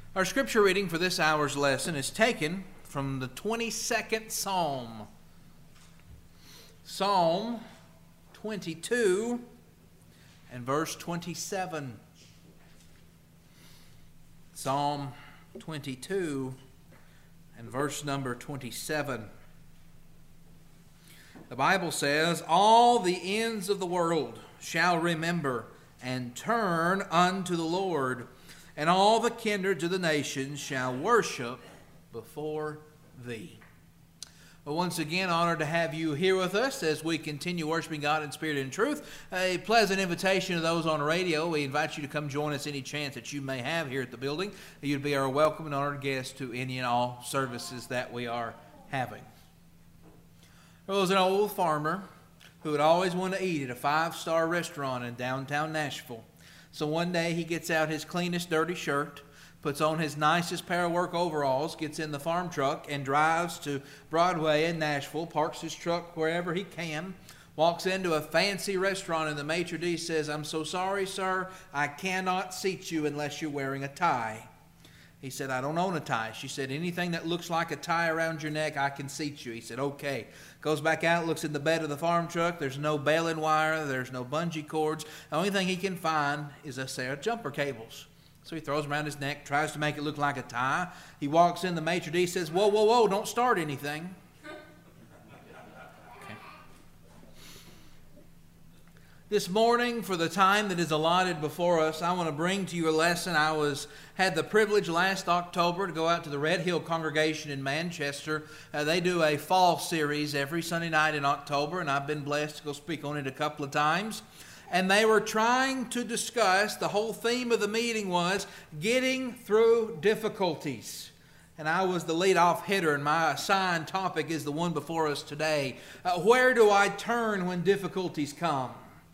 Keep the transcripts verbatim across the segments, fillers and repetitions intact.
Our scripture reading for this hour's lesson is taken from the twenty-second Psalm. Psalm twenty-two and verse twenty-seven. Psalm twenty-two and verse number twenty-seven. The Bible says, "All the ends of the world shall remember and turn unto the Lord, and all the kindreds of the nations shall worship before thee." Well, once again, honored to have you here with us as we continue worshiping God in spirit and truth. A pleasant invitation to those on radio. We invite you to come join us any chance that you may have here at the building. You'd be our welcome and honored guest to any and all services that we are having. There was an old farmer who would always want to eat at a five-star restaurant in downtown Nashville. So one day he gets out his cleanest dirty shirt, puts on his nicest pair of work overalls, gets in the farm truck and drives to Broadway in Nashville, parks his truck wherever he can, walks into a fancy restaurant, and the maitre d' says, "I'm so sorry, sir, I cannot seat you unless you're wearing a tie." He said, "I don't own a tie." She said, "Anything that looks like a tie around your neck, I can seat you." He said, "Okay." Goes back out, looks in the bed of the farm truck. There's no baling wire. There's no bungee cords. The only thing he can find is a set of jumper cables. So he throws them around his neck, tries to make it look like a tie. He walks in. The maitre d' says, "Whoa, whoa, whoa, don't start anything." Okay. This morning, for the time that is allotted before us, I want to bring to you a lesson. I was had the privilege last October to go out to the Red Hill congregation in Manchester. Uh, they do a fall series every Sunday night in October, and I've been blessed to go speak on it a couple of times. And they were trying to discuss, the whole theme of the meeting was getting through difficulties. And I was the lead-off hitter, and my assigned topic is the one before us today. Uh, where do I turn when difficulties come?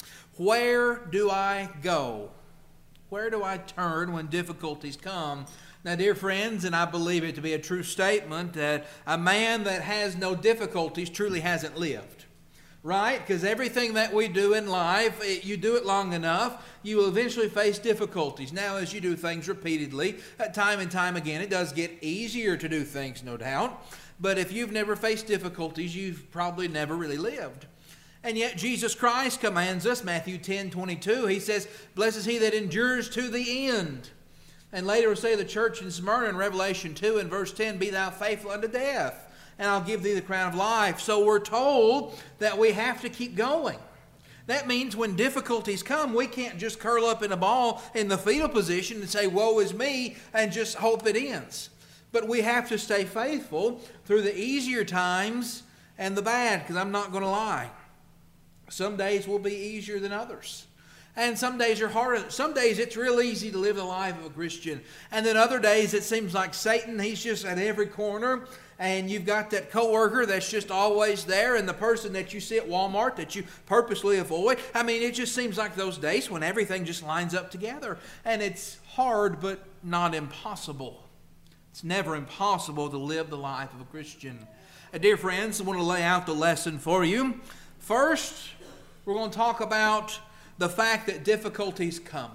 Where do I go? Where do I turn when difficulties come? Now, dear friends, and I believe it to be a true statement, that a man that has no difficulties truly hasn't lived. Right? Because everything that we do in life, it, you do it long enough, you will eventually face difficulties. Now, as you do things repeatedly, uh, time and time again, it does get easier to do things, no doubt. But if you've never faced difficulties, you've probably never really lived. And yet Jesus Christ commands us, Matthew ten twenty-two, he says, "Blessed is he that endures to the end." And later will say the church in Smyrna in Revelation two and verse ten, "Be thou faithful unto death, and I'll give thee the crown of life." So we're told that we have to keep going. That means when difficulties come, we can't just curl up in a ball in the fetal position and say, "Woe is me," and just hope it ends. But we have to stay faithful through the easier times and the bad, because I'm not going to lie. Some days will be easier than others. And some days are harder. Some days it's real easy to live the life of a Christian. And then other days it seems like Satan, he's just at every corner. And you've got that coworker that's just always there, and the person that you see at Walmart that you purposely avoid. I mean, it just seems like those days when everything just lines up together. And it's hard, but not impossible. It's never impossible to live the life of a Christian. Uh, dear friends, I want to lay out the lesson for you. First, we're going to talk about the fact that difficulties come.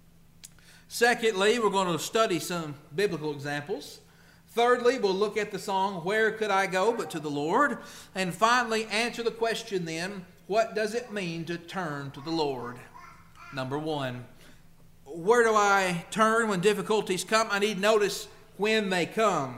Secondly, we're going to study some biblical examples. Thirdly, we'll look at the song, "Where Could I Go But to the Lord?" And finally, answer the question then, what does it mean to turn to the Lord? Number one, where do I turn when difficulties come? I need to notice when they come.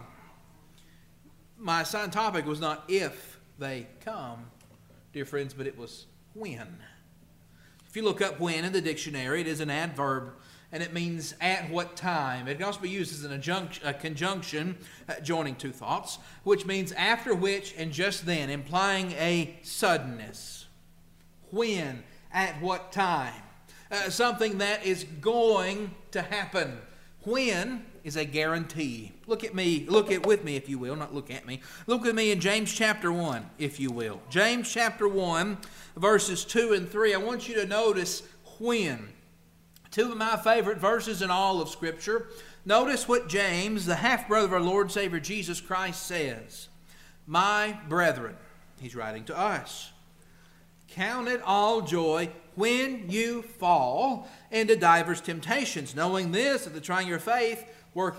My assigned topic was not if they come, dear friends, but it was when. If you look up when in the dictionary, it is an adverb, and it means at what time. It can also be used as an adjunct, a conjunction, uh, joining two thoughts, which means after which and just then, implying a suddenness. When, at what time. Uh, something that is going to happen. When is a guarantee. Look at me, look at with me if you will, not look at me. Look with me in James chapter one, if you will. James chapter one, verses two and three. I want you to notice when. Two of my favorite verses in all of Scripture. Notice what James, the half-brother of our Lord and Savior Jesus Christ, says. "My brethren," he's writing to us, "count it all joy when you fall into divers temptations, knowing this, that the trying of your faith worketh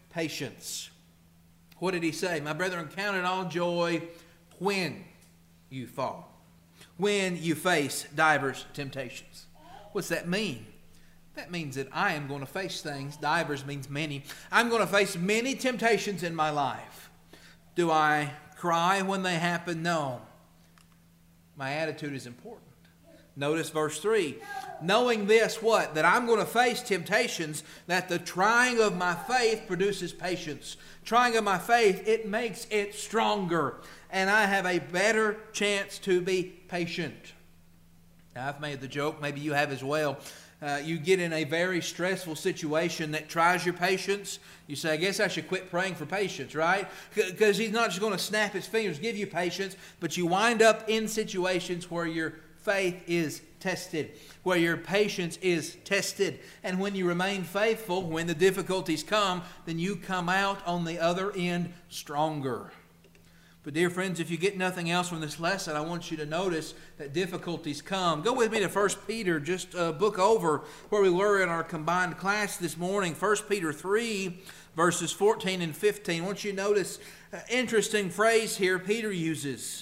patience. What did he say? My brethren, count it all joy when you fall, when you face divers temptations. What's that mean? That means that I am going to face things. Divers means many. I'm going to face many temptations in my life. Do I cry when they happen? No. My attitude is important. Notice verse three. Knowing this, what? That I'm going to face temptations, that the trying of my faith produces patience. Trying of my faith, it makes it stronger. And I have a better chance to be patient. Now, I've made the joke, maybe you have as well. Uh, you get in a very stressful situation that tries your patience. You say, I guess I should quit praying for patience, right? Because he's not just going to snap his fingers, give you patience, but you wind up in situations where your faith is tested, where your patience is tested. And when you remain faithful, when the difficulties come, then you come out on the other end stronger. But dear friends, if you get nothing else from this lesson, I want you to notice that difficulties come. Go with me to First Peter, just a book over where we were in our combined class this morning. First Peter three, verses fourteen and fifteen. I want you to notice an interesting phrase here Peter uses.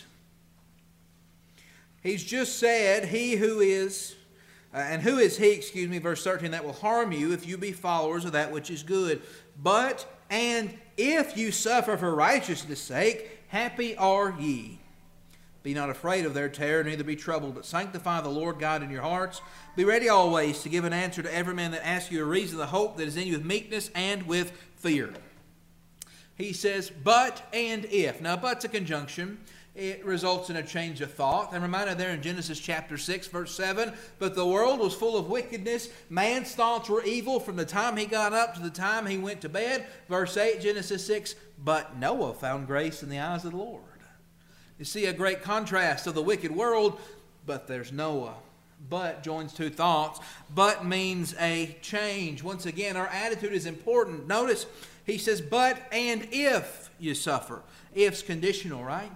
He's just said, he who is, uh, and who is he, excuse me, verse thirteen, that will harm you if you be followers of that which is good. But, and if you suffer for righteousness' sake, happy are ye. Be not afraid of their terror, neither be troubled, but sanctify the Lord God in your hearts. Be ready always to give an answer to every man that asks you a reason of the hope that is in you with meekness and with fear. He says, but and if. Now, but's a conjunction. It results in a change of thought. I'm reminded there in Genesis chapter six, verse seven, but the world was full of wickedness. Man's thoughts were evil from the time he got up to the time he went to bed. Verse eight, Genesis six, but Noah found grace in the eyes of the Lord. You see a great contrast of the wicked world, but there's Noah. But joins two thoughts. But means a change. Once again, our attitude is important. Notice he says, but and if you suffer. If's conditional, right?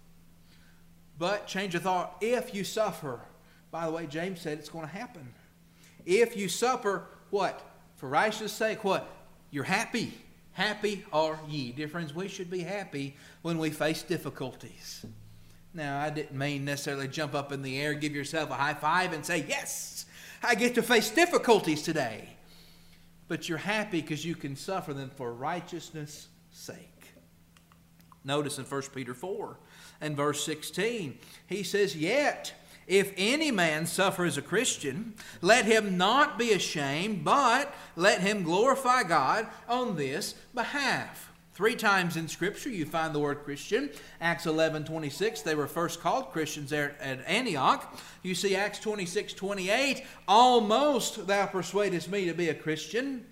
But, change of thought, if you suffer. By the way, James said it's going to happen. If you suffer, what? For righteousness' sake, what? You're happy. Happy are ye. Dear friends, we should be happy when we face difficulties. Now, I didn't mean necessarily jump up in the air, give yourself a high five and say, yes, I get to face difficulties today. But you're happy because you can suffer them for righteousness' sake. Notice in First Peter four and verse sixteen, he says, yet if any man suffer as a Christian, let him not be ashamed, but let him glorify God on this behalf. Three times in Scripture you find the word Christian. Acts eleven twenty-six, they were first called Christians there at Antioch. You see Acts twenty-six twenty-eight, almost thou persuadest me to be a Christian.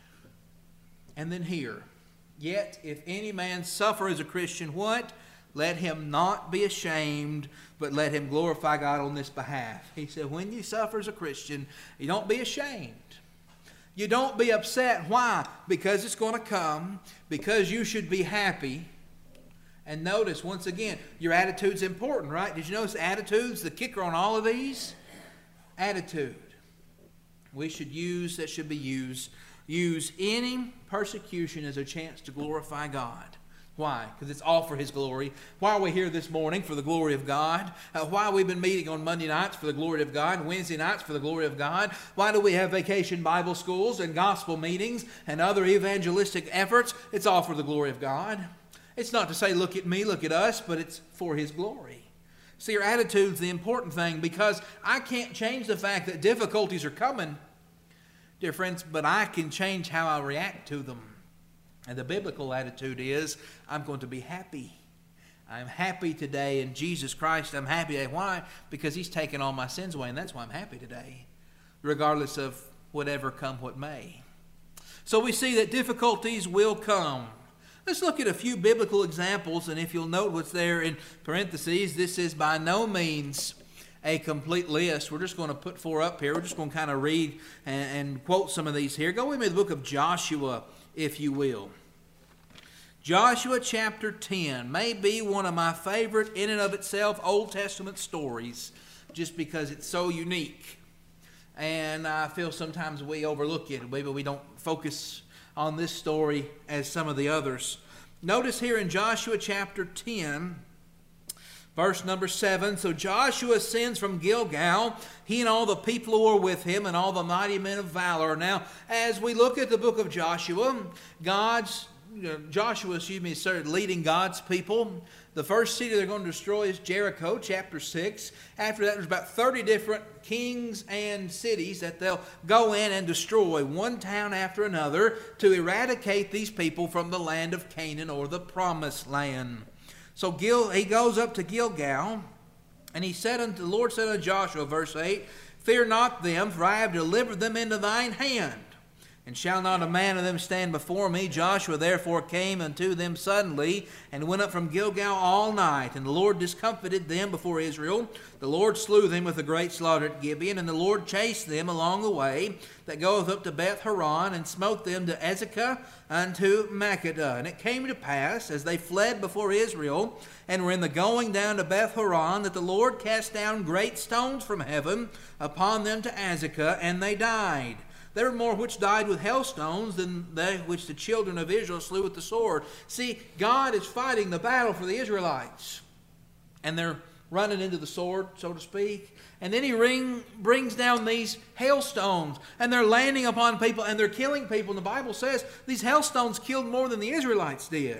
And then here, yet if any man suffer as a Christian, what? Let him not be ashamed, but let him glorify God on this behalf. He said, when you suffer as a Christian, you don't be ashamed. You don't be upset. Why? Because it's going to come. Because you should be happy. And notice, once again, your attitude's important, right? Did you notice attitude's the kicker on all of these? Attitude. We should use, that should be used, use any persecution as a chance to glorify God. Why? Because it's all for His glory. Why are we here this morning? For the glory of God. Uh, why we've been meeting on Monday nights? For the glory of God. Wednesday nights for the glory of God. Why do we have vacation Bible schools and gospel meetings and other evangelistic efforts? It's all for the glory of God. It's not to say, look at me, look at us, but it's for His glory. See, your attitude's the important thing, because I can't change the fact that difficulties are coming, dear friends, but I can change how I react to them. And the biblical attitude is, I'm going to be happy. I'm happy today in Jesus Christ. I'm happy today. Why? Because He's taken all my sins away, and that's why I'm happy today, regardless of whatever come what may. So we see that difficulties will come. Let's look at a few biblical examples, and if you'll note what's there in parentheses, this is by no means a complete list. We're just going to put four up here. We're just going to kind of read and, and quote some of these here. Go with me to the book of Joshua, if you will. Joshua chapter ten may be one of my favorite in and of itself Old Testament stories, just because it's so unique. And I feel sometimes we overlook it. Maybe we don't focus on this story as some of the others. Notice here in Joshua chapter ten, verse number seven, so Joshua ascends from Gilgal, he and all the people who were with him, and all the mighty men of valor. Now, as we look at the book of Joshua, God's Joshua, excuse me, started leading God's people. The first city they're going to destroy is Jericho, chapter six. After that, there's about thirty different kings and cities that they'll go in and destroy, one town after another, to eradicate these people from the land of Canaan, or the promised land. So Gil, he goes up to Gilgal, and he said unto the Lord said unto Joshua, verse eight, fear not them, for I have delivered them into thine hand. And shall not a man of them stand before me? Joshua therefore came unto them suddenly, and went up from Gilgal all night. And the Lord discomfited them before Israel. The Lord slew them with a great slaughter at Gibeon. And the Lord chased them along the way that goeth up to Beth Horon, and smote them to Azekah unto Makkedah. And it came to pass, as they fled before Israel, and were in the going down to Beth Horon, that the Lord cast down great stones from heaven upon them to Azekah, and they died. There were more which died with hailstones than they which the children of Israel slew with the sword. See, God is fighting the battle for the Israelites. And they're running into the sword, so to speak. And then he ring, brings down these hailstones. And they're landing upon people, and they're killing people. And the Bible says these hailstones killed more than the Israelites did.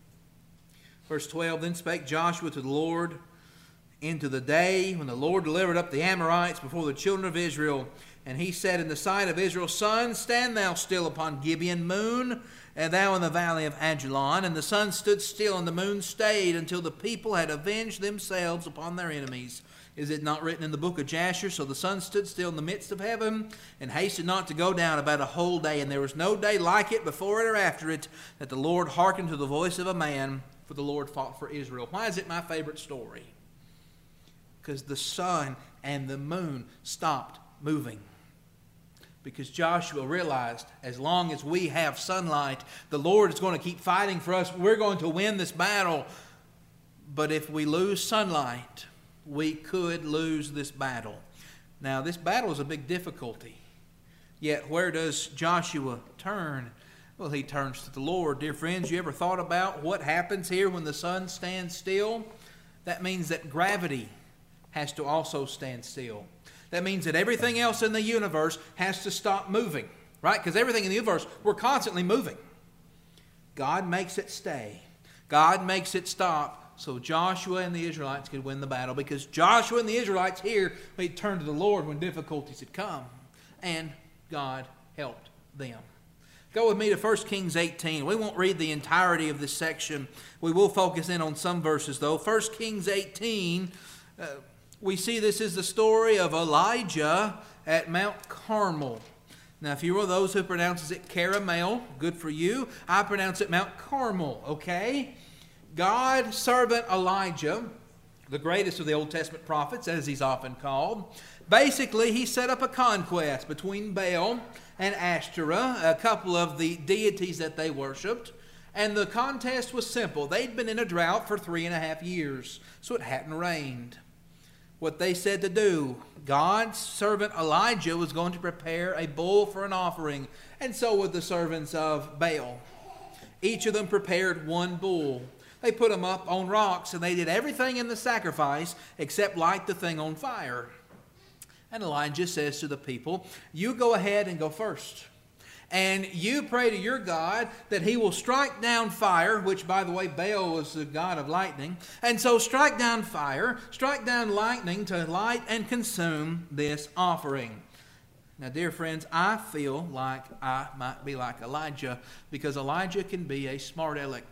Verse twelve, then spake Joshua to the Lord into the day when the Lord delivered up the Amorites before the children of Israel. And he said in the sight of Israel, sun, stand thou still upon Gibeon. Moon, and thou in the valley of Ajalon. And the sun stood still, and the moon stayed, until the people had avenged themselves upon their enemies. Is it not written in the book of Jasher? So the sun stood still in the midst of heaven, and hasted not to go down about a whole day. And there was no day like it before it or after it, that the Lord hearkened to the voice of a man, for the Lord fought for Israel. Why is it my favorite story? Because the sun and the moon stopped moving. Because Joshua realized, as long as we have sunlight, the Lord is going to keep fighting for us. We're going to win this battle. But if we lose sunlight, we could lose this battle. Now, this battle is a big difficulty. Yet, where does Joshua turn? Well, he turns to the Lord. Dear friends, you ever thought about what happens here when the sun stands still? That means that gravity has to also stand still. That means that everything else in the universe has to stop moving, right? Because everything in the universe, we're constantly moving. God makes it stay. God makes it stop so Joshua and the Israelites could win the battle. Because Joshua and the Israelites here, they turned to the Lord when difficulties had come. And God helped them. Go with me to First Kings eighteen. We won't read the entirety of this section. We will focus in on some verses, though. First Kings eighteen... Uh, We see this is the story of Elijah at Mount Carmel. Now, if you're one of those who pronounces it Caramel, good for you. I pronounce it Mount Carmel, okay? God's servant Elijah, the greatest of the Old Testament prophets, as he's often called, basically he set up a conquest between Baal and Ashtoreth, a couple of the deities that they worshipped. And the contest was simple. They'd been in a drought for three and a half years, so it hadn't rained. What they said to do, God's servant Elijah was going to prepare a bull for an offering, and so would the servants of Baal. Each of them prepared one bull. They put them up on rocks, and they did everything in the sacrifice except light the thing on fire. And Elijah says to the people, you go ahead and go first. And you pray to your God that he will strike down fire, which, by the way, Baal was the god of lightning. And so strike down fire, strike down lightning to light and consume this offering. Now, dear friends, I feel like I might be like Elijah, because Elijah can be a smart aleck.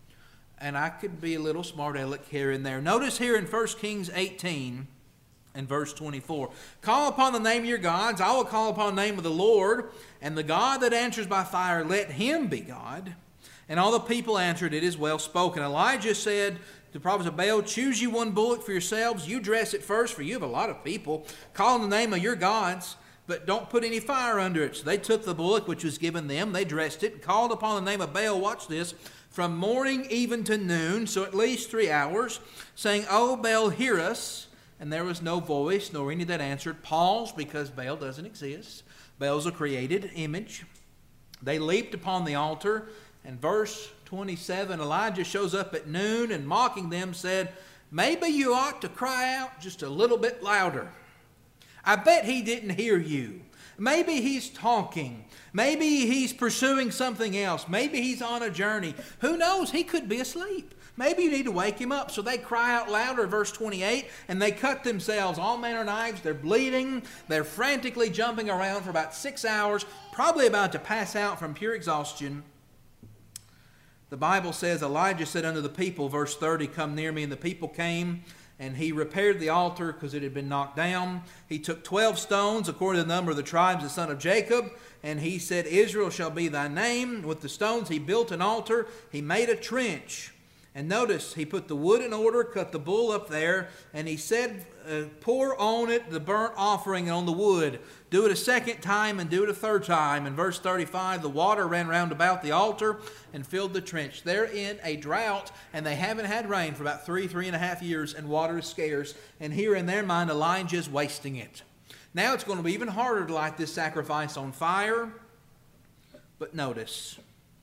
And I could be a little smart aleck here and there. Notice here in First Kings eighteen, in verse twenty-four, call upon the name of your gods. I will call upon the name of the Lord. And the God that answers by fire, let him be God. And all the people answered, it is well spoken. Elijah said to the prophets of Baal, choose you one bullock for yourselves. You dress it first, for you have a lot of people. Call on the name of your gods, but don't put any fire under it. So they took the bullock which was given them. They dressed it, called upon the name of Baal. Watch this. From morning even to noon, so at least three hours, saying, O Baal, hear us. And there was no voice, nor any that answered. Pause, because Baal doesn't exist. Baal's a created image. They leaped upon the altar, and verse twenty-seven, Elijah shows up at noon and mocking them said, maybe you ought to cry out just a little bit louder. I bet he didn't hear you. Maybe he's talking. Maybe he's pursuing something else. Maybe he's on a journey. Who knows? He could be asleep. Maybe you need to wake him up. So they cry out louder, verse twenty-eight, and they cut themselves, all manner of knives. They're bleeding. They're frantically jumping around for about six hours, probably about to pass out from pure exhaustion. The Bible says, Elijah said unto the people, verse thirty, come near me. And the people came, and he repaired the altar because it had been knocked down. He took twelve stones, according to the number of the tribes of the son of Jacob, and he said, Israel shall be thy name. With the stones he built an altar. He made a trench. And notice, he put the wood in order, cut the bull up there, and he said, uh, pour on it the burnt offering on the wood. Do it a second time and do it a third time. In verse thirty-five, the water ran round about the altar and filled the trench. They're in a drought, and they haven't had rain for about three, three and a half years, and water is scarce. And here in their mind, Elijah's wasting it. Now it's going to be even harder to light this sacrifice on fire. But notice,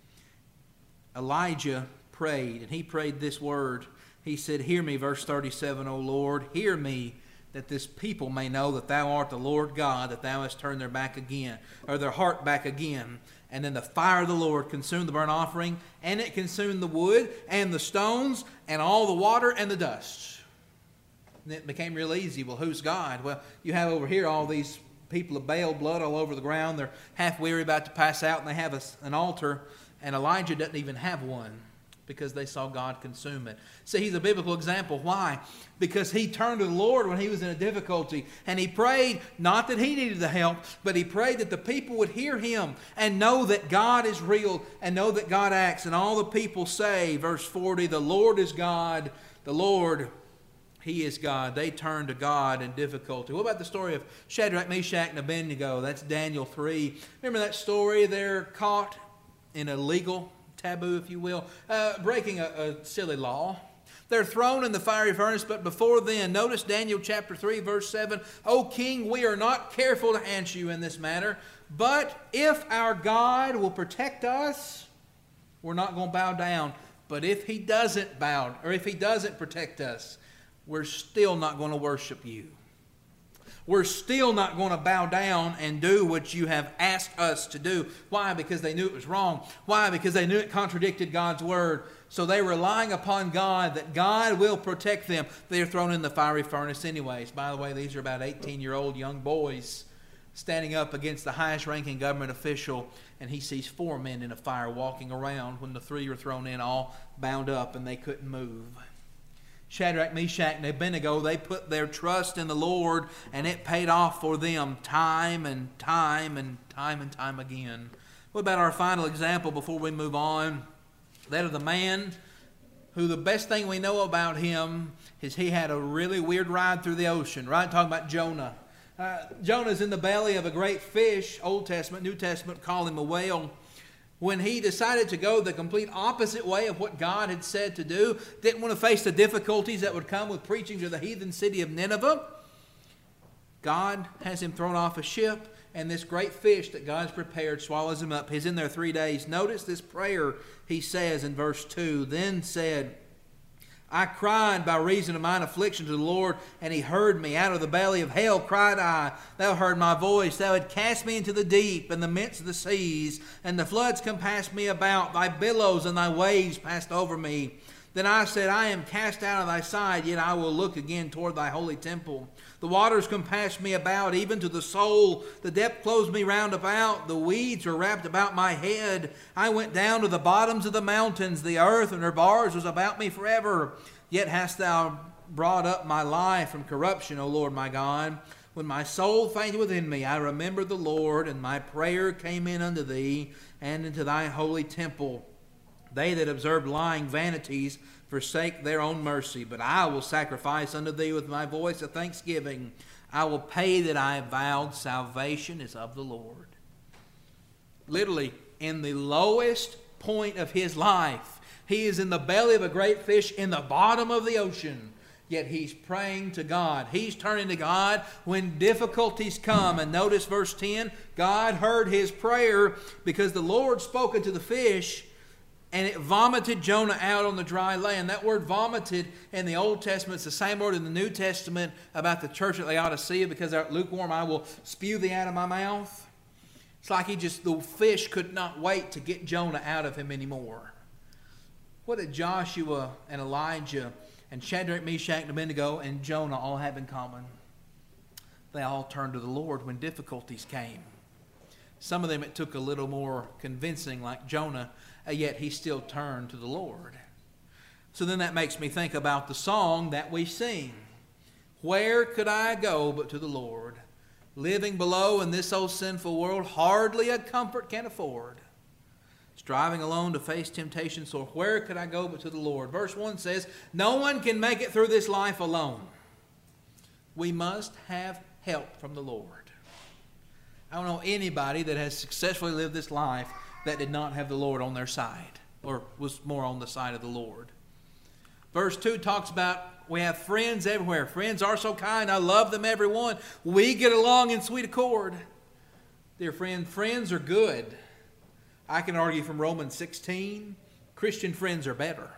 Elijah prayed, and he prayed this word. He said, hear me, verse thirty-seven, O Lord, hear me, that this people may know that thou art the Lord God, that thou hast turned their back again, or their heart back again. And then the fire of the Lord consumed the burnt offering, and it consumed the wood, and the stones, and all the water, and the dust. And it became real easy. Well, who's God? Well, you have over here all these people of Baal, blood all over the ground. They're half weary, about to pass out, and they have a, an altar, and Elijah doesn't even have one, because they saw God consume it. See, he's a biblical example. Why? Because he turned to the Lord when he was in a difficulty. And he prayed, not that he needed the help, but he prayed that the people would hear him and know that God is real and know that God acts. And all the people say, verse forty, the Lord is God, the Lord, he is God. They turned to God in difficulty. What about the story of Shadrach, Meshach, and Abednego? That's Daniel three. Remember that story? They're caught in a legal taboo, if you will, uh, breaking a, a silly law. They're thrown in the fiery furnace, but before then, notice Daniel chapter three, verse seven, O king, we are not careful to answer you in this matter, but if our God will protect us, we're not going to bow down. But if he doesn't bow, or if he doesn't protect us, we're still not going to worship you. We're still not going to bow down and do what you have asked us to do. Why? Because they knew it was wrong. Why? Because they knew it contradicted God's word. So they were relying upon God, that God will protect them. They are thrown in the fiery furnace anyways. By the way, these are about eighteen-year-old young boys standing up against the highest-ranking government official, and he sees four men in a fire walking around when the three were thrown in, all bound up, and they couldn't move. Shadrach, Meshach, and Abednego, they put their trust in the Lord, and it paid off for them time and time and time and time again. What about our final example before we move on? That of the man who the best thing we know about him is he had a really weird ride through the ocean, right? Talking about Jonah. Uh, Jonah's in the belly of a great fish. Old Testament, New Testament call him a whale. When he decided to go the complete opposite way of what God had said to do, didn't want to face the difficulties that would come with preaching to the heathen city of Nineveh, God has him thrown off a ship, and this great fish that God's prepared swallows him up. He's in there three days. Notice this prayer he says in verse two. Then said, I cried by reason of mine affliction to the Lord, and he heard me. Out of the belly of hell cried I. Thou heard my voice. Thou had cast me into the deep, and the midst of the seas, and the floods compassed me about. Thy billows and thy waves passed over me. Then I said, I am cast out of thy sight, yet I will look again toward thy holy temple. The waters compassed me about, even to the soul. The depth closed me round about. The weeds were wrapped about my head. I went down to the bottoms of the mountains. The earth and her bars was about me forever. Yet hast thou brought up my life from corruption, O Lord my God. When my soul fainted within me, I remembered the Lord, and my prayer came in unto thee, and into thy holy temple. They that observe lying vanities forsake their own mercy, but I will sacrifice unto thee with my voice of thanksgiving. I will pay that I have vowed. Salvation is of the Lord. Literally, in the lowest point of his life, he is in the belly of a great fish in the bottom of the ocean. Yet he's praying to God. He's turning to God when difficulties come. And notice verse ten, God heard his prayer because the Lord spoke unto the fish, and it vomited Jonah out on the dry land. That word vomited in the Old Testament is the same word in the New Testament about the church at Laodicea. Because thou art lukewarm, I will spew thee out of my mouth. It's like he just, the fish could not wait to get Jonah out of him anymore. What did Joshua and Elijah and Shadrach, Meshach, and Abednego and Jonah all have in common? They all turned to the Lord when difficulties came. Some of them it took a little more convincing, like Jonah, yet he still turned to the Lord. So then that makes me think about the song that we sing. Where could I go but to the Lord? Living below in this old sinful world, hardly a comfort can afford. Striving alone to face temptation, so where could I go but to the Lord? Verse one says, no one can make it through this life alone. We must have help from the Lord. I don't know anybody that has successfully lived this life that did not have the Lord on their side, or was more on the side of the Lord. Verse two talks about we have friends everywhere. Friends are so kind. I love them, everyone. We get along in sweet accord. Dear friend, friends are good. I can argue from Romans sixteen, Christian friends are better.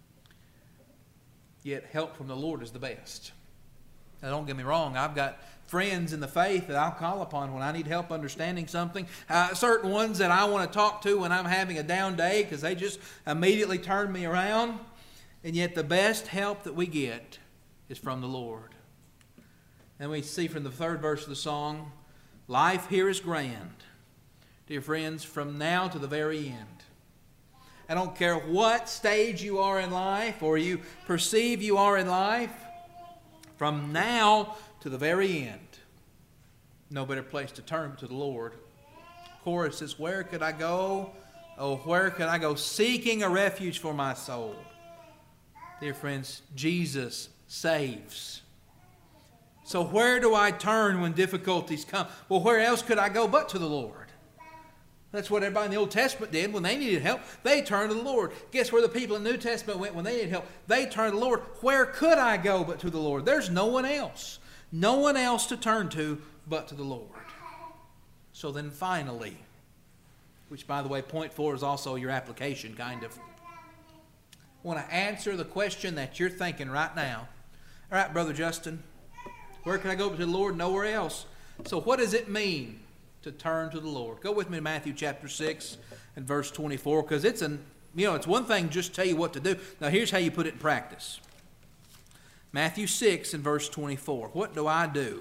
Yet help from the Lord is the best. Now don't get me wrong, I've got friends in the faith that I'll call upon when I need help understanding something. Uh, certain ones that I want to talk to when I'm having a down day because they just immediately turn me around. And yet the best help that we get is from the Lord. And we see from the third verse of the song, life here is grand. Dear friends, from now to the very end. I don't care what stage you are in life or you perceive you are in life, from now to the very end, no better place to turn to the Lord. Chorus says, where could I go? Oh, where could I go seeking a refuge for my soul? Dear friends, Jesus saves. So where do I turn when difficulties come? Well, where else could I go but to the Lord? That's what everybody in the Old Testament did when they needed help. They turned to the Lord. Guess where the people in the New Testament went when they needed help? They turned to the Lord. Where could I go but to the Lord? There's no one else. No one else to turn to but to the Lord. So then finally, which by the way, point four is also your application, kind of. I want to answer the question that you're thinking right now. All right, Brother Justin, where can I go but to the Lord? Nowhere else. So what does it mean to turn to the Lord? Go with me to Matthew chapter six and verse twenty-four, because it's an, you know, it's one thing just to tell you what to do. Now here's how you put it in practice. Matthew six and verse twenty-four. What do I do?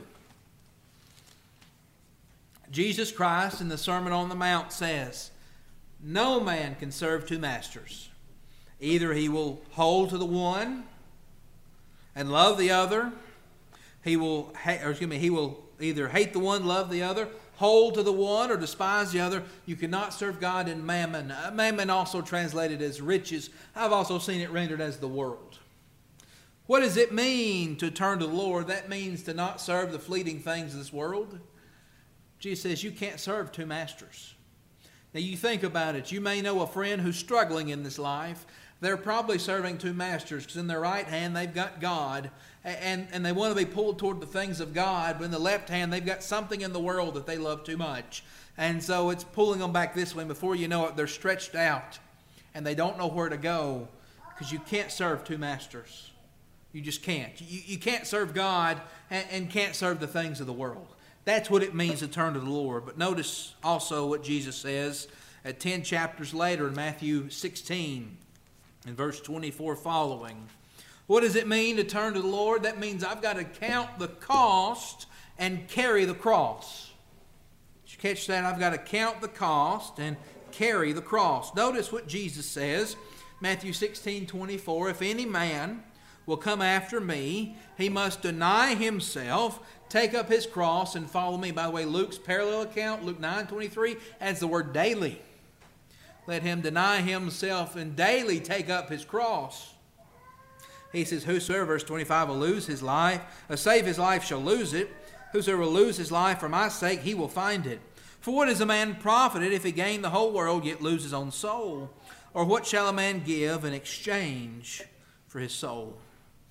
Jesus Christ in the Sermon on the Mount says, no man can serve two masters. Either he will hold to the one and love the other. He will, ha- or excuse me, he will either hate the one, love the other, hold to the one, or despise the other. You cannot serve God in mammon. Uh, mammon also translated as riches. I've also seen it rendered as the world. What does it mean to turn to the Lord? That means to not serve the fleeting things of this world. Jesus says you can't serve two masters. Now you think about it. You may know a friend who's struggling in this life. They're probably serving two masters because in their right hand they've got God and, and they want to be pulled toward the things of God, but in the left hand they've got something in the world that they love too much. And so it's pulling them back this way, and before you know it, they're stretched out and they don't know where to go because you can't serve two masters. You just can't. You, you can't serve God and, and can't serve the things of the world. That's what it means to turn to the Lord. But notice also what Jesus says at ten chapters later in Matthew sixteen. In verse twenty-four following. What does it mean to turn to the Lord? That means I've got to count the cost and carry the cross. Did you catch that? I've got to count the cost and carry the cross. Notice what Jesus says. Matthew sixteen twenty-four. If any man will come after me, he must deny himself, take up his cross, and follow me. By the way, Luke's parallel account, Luke nine twenty-three, adds the word daily. Let him deny himself and daily take up his cross. He says, whosoever, verse twenty-five, will lose his life, or save his life shall lose it. Whosoever will lose his life for my sake, he will find it. For what is a man profited if he gain the whole world, yet lose his own soul? Or what shall a man give in exchange for his soul?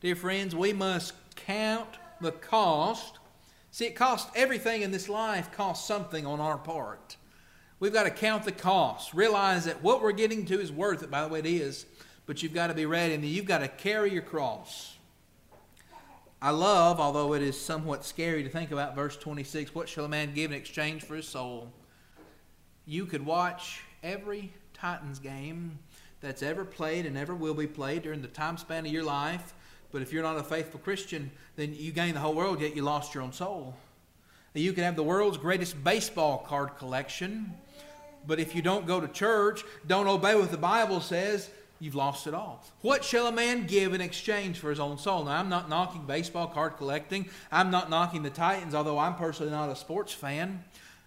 Dear friends, we must count the cost. See, it costs everything in this life costs something on our part. We've got to count the cost. Realize that what we're getting to is worth it. By the way, it is. But you've got to be ready, and you've got to carry your cross. I love, although it is somewhat scary to think about, verse twenty-six, what shall a man give in exchange for his soul? You could watch every Titans game that's ever played and ever will be played during the time span of your life, but if you're not a faithful Christian, then you gain the whole world, yet you lost your own soul. You can have the world's greatest baseball card collection, but if you don't go to church, don't obey what the Bible says, you've lost it all. What shall a man give in exchange for his own soul? Now, I'm not knocking baseball card collecting. I'm not knocking the Titans, although I'm personally not a sports fan.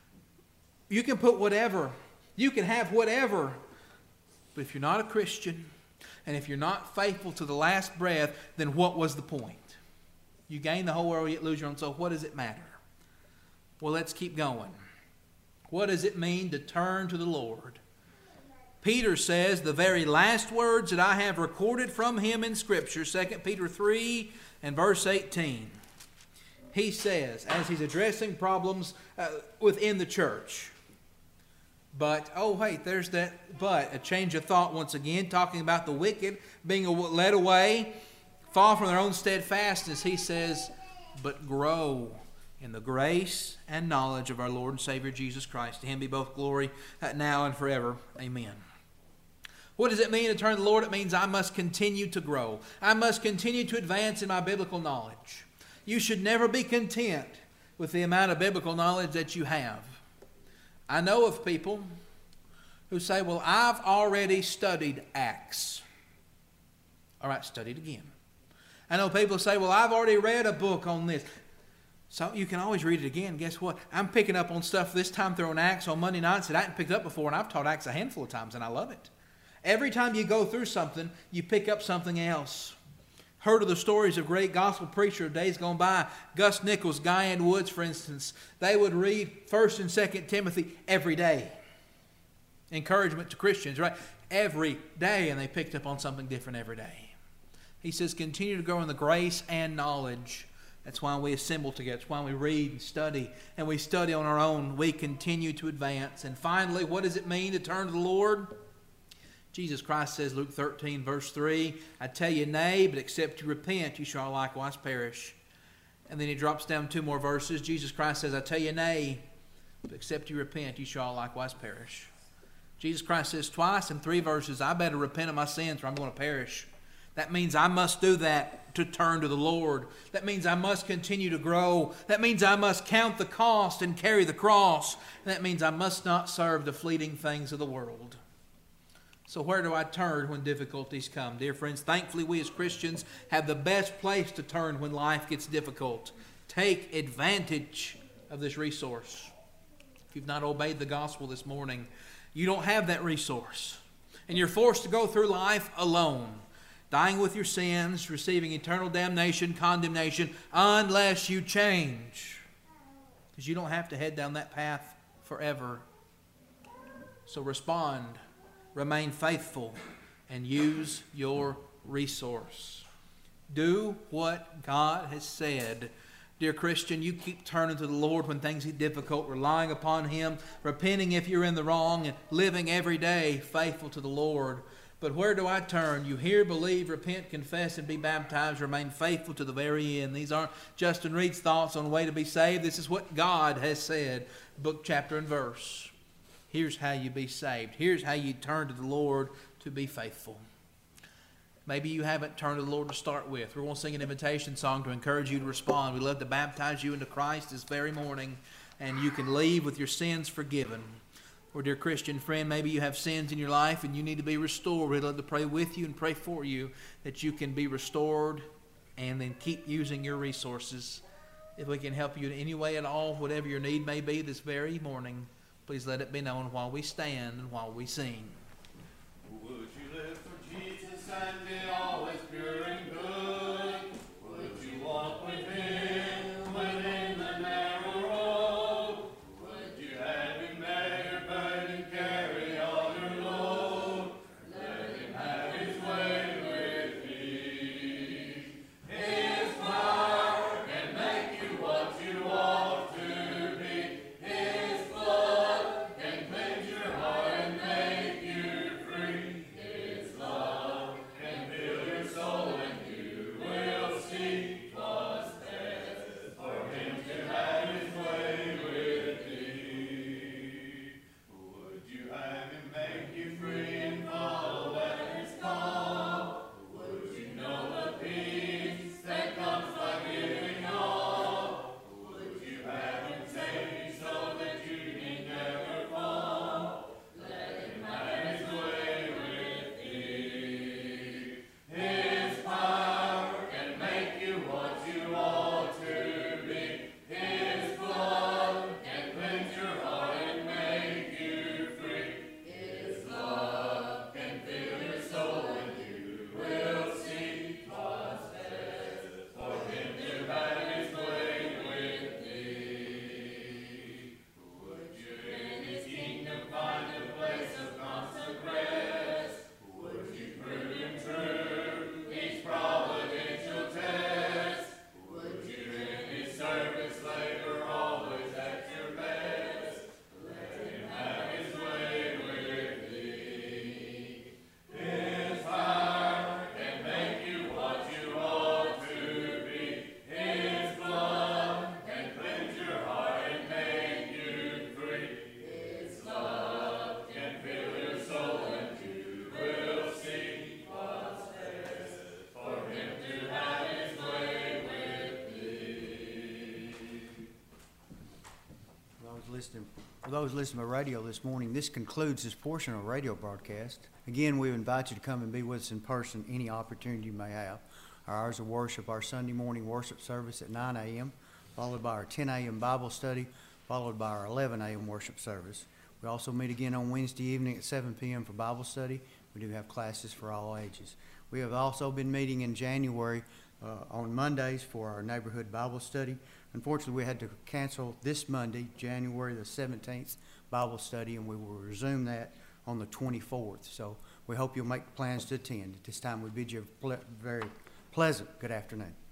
You can put whatever. You can have whatever. But if you're not a Christian, and if you're not faithful to the last breath, then what was the point? You gain the whole world, yet lose your own soul. What does it matter? Well, let's keep going. What does it mean to turn to the Lord? Peter says the very last words that I have recorded from him in Scripture, Second Peter three and verse eighteen. He says, as he's addressing problems uh, within the church, but, oh wait, there's that but, a change of thought once again, talking about the wicked being led away, fall from their own steadfastness. He says, but grow in the grace and knowledge of our Lord and Savior Jesus Christ. To him be both glory uh, now and forever. Amen. What does it mean to turn to the Lord? It means I must continue to grow. I must continue to advance in my biblical knowledge. You should never be content with the amount of biblical knowledge that you have. I know of people who say, well, I've already studied Acts. All right, study it again. I know people say, well, I've already read a book on this. So you can always read it again. Guess what? I'm picking up on stuff this time throwing Acts on Monday nights that I hadn't picked up before, and I've taught Acts a handful of times, and I love it. Every time you go through something, you pick up something else. Heard of the stories of great gospel preachers of days gone by. Gus Nichols, Guy Woods, for instance. They would read First and Second Timothy every day. Encouragement to Christians, right? Every day, and they picked up on something different every day. He says, continue to grow in the grace and knowledge. That's why we assemble together. That's why we read and study. And we study on our own. We continue to advance. And finally, what does it mean to turn to the Lord? Jesus Christ says, Luke thirteen, verse three, I tell you, nay, but except you repent, you shall likewise perish. And then he drops down two more verses. Jesus Christ says, I tell you, nay, but except you repent, you shall likewise perish. Jesus Christ says twice in three verses, I better repent of my sins or I'm going to perish. That means I must do that to turn to the Lord. That means I must continue to grow. That means I must count the cost and carry the cross. And that means I must not serve the fleeting things of the world. So where do I turn when difficulties come? Dear friends, thankfully we as Christians have the best place to turn when life gets difficult. Take advantage of this resource. If you've not obeyed the gospel this morning, you don't have that resource. And you're forced to go through life alone, dying with your sins, receiving eternal damnation, condemnation, unless you change. Because you don't have to head down that path forever. So respond. Remain faithful and use your resource. Do what God has said. Dear Christian, you keep turning to the Lord when things get difficult, relying upon Him, repenting if you're in the wrong, and living every day faithful to the Lord. But where do I turn? You hear, believe, repent, confess, and be baptized. Remain faithful to the very end. These aren't Justin Reed's thoughts on the way to be saved. This is what God has said, book, chapter, and verse. Here's how you be saved. Here's how you turn to the Lord to be faithful. Maybe you haven't turned to the Lord to start with. We're going to sing an invitation song to encourage you to respond. We'd love to baptize you into Christ this very morning, and you can leave with your sins forgiven. Or, dear Christian friend, maybe you have sins in your life and you need to be restored. We'd love to pray with you and pray for you that you can be restored and then keep using your resources. If we can help you in any way at all, whatever your need may be this very morning, please let it be known while we stand and while we sing. Would you live for Jesus and be always pure and good? Would you walk with Him within the narrow road? Would you have Him bear your burden, carry all your load? Let Him have His way with thee. listening, for those listening to radio this morning, this concludes this portion of radio broadcast. Again, we invite you to come and be with us in person any opportunity you may have. Our hours of worship, our Sunday morning worship service at nine a.m., followed by our ten a.m. Bible study, followed by our eleven a.m. worship service. We also meet again on Wednesday evening at seven p.m. for Bible study. We do have classes for all ages. We have also been meeting in January uh, on Mondays for our neighborhood Bible study. Unfortunately, we had to cancel this Monday, January the seventeenth, Bible study, and we will resume that on the twenty-fourth. So we hope you'll make plans to attend. At this time, we bid you a ple- very pleasant good afternoon.